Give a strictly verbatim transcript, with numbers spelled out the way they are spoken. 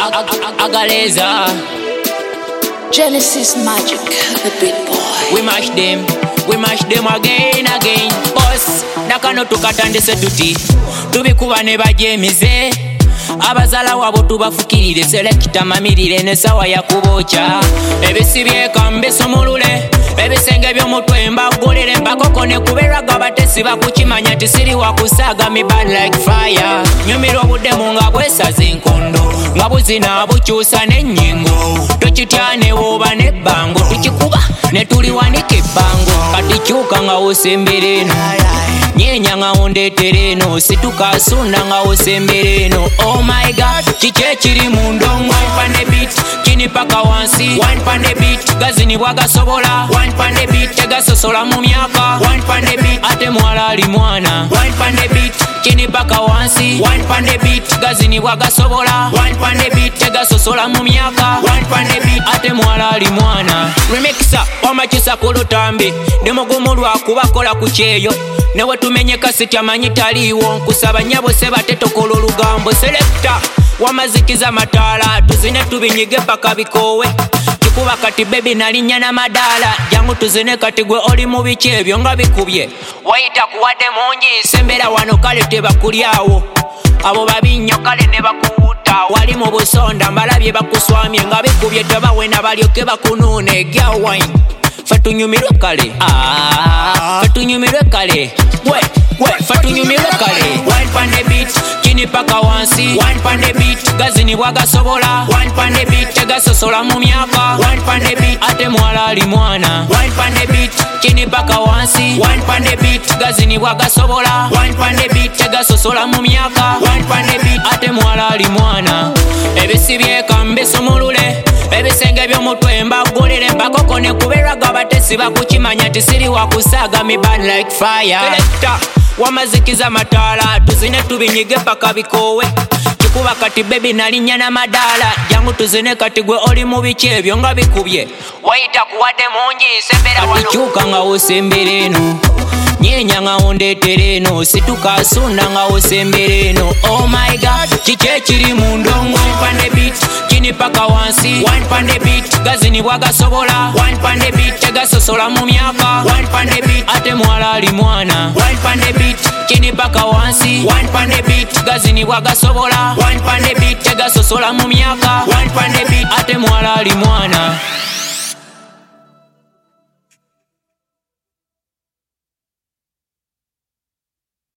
Agaleza Genesis Magic, the big boy. We mash them, we mash them again, again. Boss, nakano tukatandise tuti tubikuba ne bajemize abazala wabo tubafukirire selekita mamirire ne sawa ya kubocha ebisibye kambe somulule ebisenge by'omutwe mbagolere mbakoko ne kuberwaga batesi bakukimanya tisiri wakusaga mi bad like fire nyumira obudde mu nga bwesaze enkondo nga buzina bukyusa n'ennyingo tokityane woba n'ebbango tukikuba ne tuliwanika ebbango kati kyuka nga wosembere eno nyenya nga wondeetere eno situka sunda nga wosembere eno oh my god kiki ekiri mu ndongo wine pan the beat kini paka wansi wine pan the beat gazini bwagasobola wine pan the beat tegasosola mu myaka wine pan the beat ate mwala ali mwana wine pan the beat kini paka wansi wine pan the beat gazini bwagasobola wine pan the beat tegasosola mu myaka wine pan the beat ate mwala ali mwana remixa wamachisa ku lutambi ndi mugumu lwakubakola ku kyeyo newe tumenye kasiti amanyi taliiwo nkusaba nyabo seba tetokola olugambo selecta wamazikiza mataala tuzine tubinyige paka bikowe kikuba kati bebi nalinya na madala jangu tuzine kati gwe oli mu biki ebyo nga bikubye wayita kuwadde mungi sembera wano kale tebakulyawo abo babinnyo kale ne bakuwuta wali mu busonda mbalabye bakuswamye nga bikubye tebawena balyoke bakunuuna egya wine fatunyumirwe kale ah fatunyumirwe kale we we fatunyumirwe kale wine pan the beat kini paka wansi wine pan the beat gazini bwagasobola wine pan the beat tegasosola mu myaka wine pan the beat ate mwala ali mwana wine pan the beat kini paka wansi wine pan the beat gazini bwagasobola wine pan the beat tegasosola mu myaka wine pan the beat ate mwala ali mwana ebisibye kambe somulule ebisenge by'omutwe mbagolere mbakoko ne kuberwaga batesi bakukimanya tisiri wakusaga mi bad like fire selecta wamazikiza mataala tuzine tubinyige paka bikowe kikuba kati bebi nalinya na madala jangu tuzine kati gwe oli mu biki ebyo nga bikubye wayita kuwadde mungi sembera wano kyuka nga wosembere eno nyenya nga wondeetere eno situka sunda nga wosembere eno oh my god kiki ekiri mu ndongo wine pan the beat kini paka wansi wine pan the beat gazini bwagasobola wine pan the beat tegasosola mu myaka wine pan the beat ate mwala ali mwana wine pan the beat kini paka wansi wine pan the beat gazini bwagasobola wine pan the beat tegasosola mu myaka wine pan the beat ate mwala ali mwana